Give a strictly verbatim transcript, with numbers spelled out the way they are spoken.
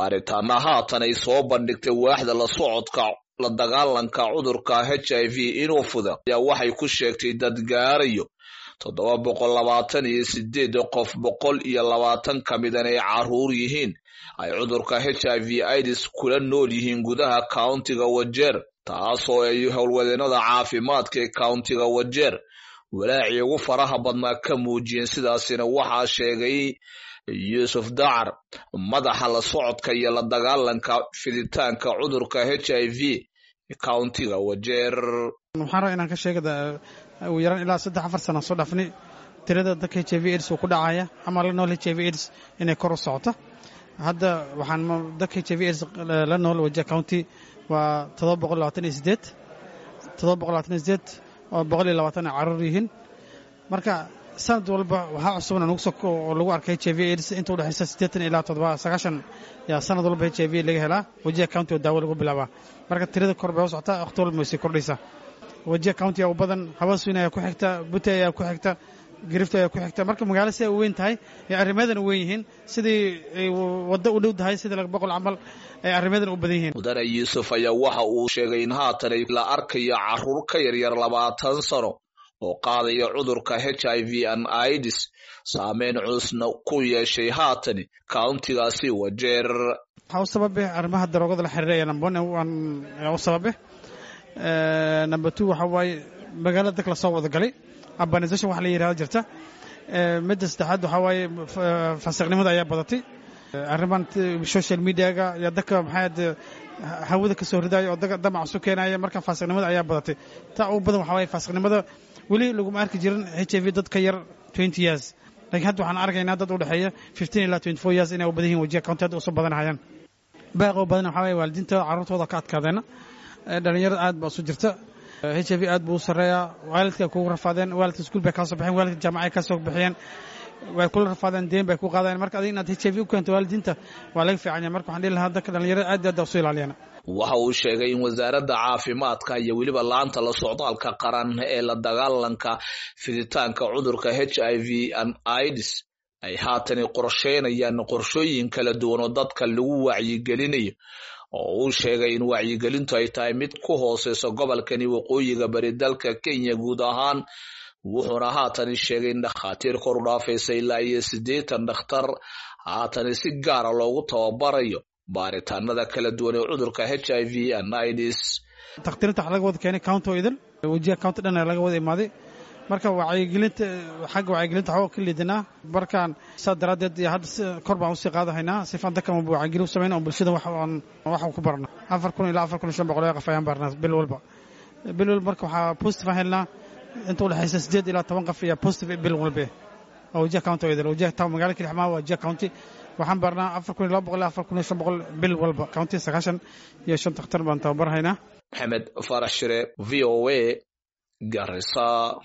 baaritaana haatan ay soo bandhigtay waaxda la socodka la dagaalanka cudurka H I V inuu fuda ayaa waxay ku sheegtay dad gaarayo toddoba boqol labaatan iyo sideed qof boqol iyo labaatan kamidana ay caruur yihiin ay cudurka H I V AIDS kula nool yihiin gudaha countiga Wajir taasoo ay howlwadeenada caafimaadka ee countiga Wajir walaaci ugu faraha badnaa ka muujiyeen sidaasina waxaa sheegay Yusuf Dacar madaxa la socodka iyo la dagaalanka fiditaanka cudurka H I V countiga Wajir waxaan rabaa inaan ka sheegada ugu yaraan ilaa saddex afar sano soo dhafnay tirada dadka H I V AIDS ku dhacaya ama la nool H I V AIDS inay kor u socoto hadda waxaan dadka H I V AIDS la nool Wajir county waa toddoba boqol labaatan iyo sideed toddoba boqol labaatan iyo sideed oo boqol iyo labaatan caruur yihiin marka sanad walba waxa cusubna nagu soo oo lagu arkay H I V AIDS inta u dhaxaysa siddeetan ilaa toddoba sagaashan ya sanad walba H I V laga helaa Wajir county oo daawo lagu bilaabaa marka tirada kor bay u socotaa waqti walba way sii kordhaysaa Wajir county oo badan Hawaswin ayaa ku xigta Bute ayaa ku xigta Girifta ayaa ku xigta marka magaalada si ay u weyn tahay ee arrimadan u weyn yihiin sidii wada u dhow tahay sidii laga boqol amal ay arrimadan u badan yihiin Mudane Yusuf ayaa waxa uu sheegay in haatan ay la arkayo caruur ka yar yar labaatan sano oo qaadaya cudurka H I V and AIDS saameyn cusna ku yeeshay haatan countigaasi Wajir waxa sababay arrimaha daroogada la xiriiraya number one waa sababay ee number two waxa way magaalada dadka la soo wada galay urbanization wax la yiraahdo jirta ee mid saddexaad waxa way fasiqnimada ayaa badatay arrimahan social media-ga ya dadka maxay hawada ka soo ridayo oo dadka damac soo keenaya marka fasiqnimada ayaa badatay taa ugu badan waxa way fasiqnimada wali lagu arki jirin H I V dadka yar twenty years laakiin hadda waxaan arkaynaa dad u dhaxeeya fifteen ilaa twenty-four years inay u badan yihiin Wajir county u soo badanayaan baaqo badan waxa way waalidiinta carruurtooda ka adkaadeen dhalinyarada aad ba soo jirta H I V aad buu sareeyaa waalidka ku rafaadeen waalidka iskuul bay ka soo baxeen waalidka jaamacad ka soo baxeen way ku rafaadeen deen bay ku qaadeen marka adiga inaad H I V u keento waalidiinta waa laga fiican yahay marka waxaan dhihi lahaa dadka dhalinyarada aad aad u soo ilaaliyana waxa uu sheegay in wasaaradda caafimaadka iyo waliba laanta la socdaalka qaran ee la dagaalanka fiditaanka cudurka H I V and AIDS ay haatan qorsheynayaan qorshooyin kala duwan oo dadka lagu wacyigelinayo oo uu sheegay in wacyigelintu ay tahay mid ku hooseyso gobolkani waqooyiga bari dalka Kenya guud ahaan wuxuuna haatan sheegay in dhakhaatiir kor u dhaafaysa ilaa iyo siddeetan dhakhtar haatan si gaar ah loogu tababarayo baaritaanada kala duwan ee cudurka H I V and AIDS takhtiirta laga wada keenay county idan Wajir county dhan laga wada imaaday marka wacyigelinta xagga wacyigelinta waxa ka liidana barkaan sadaradeed iyo hadda kor baan u sii qaadahaynaa si faan dadka ma wacyigelin u sameeyno bulshada wax aan wax ku barna afar kun ilaa afar kun iyo shan boqol qof ayaan barnaa bil walba bil walba marka waxa positive helna inta u dhaxaysa siddeed ilaa toban qof iyo positive bil walba oo Wajir county idan Wajir town magaalada Kilixmaa waa Wajir county waxaan barnaa afar kun ilaa boqol ilaa afar kun iyo shan boqol bil walba county sagaashan iyo shan dhakhtar baan tababarhaynaa Maxamed Farax Shire V O A Garissa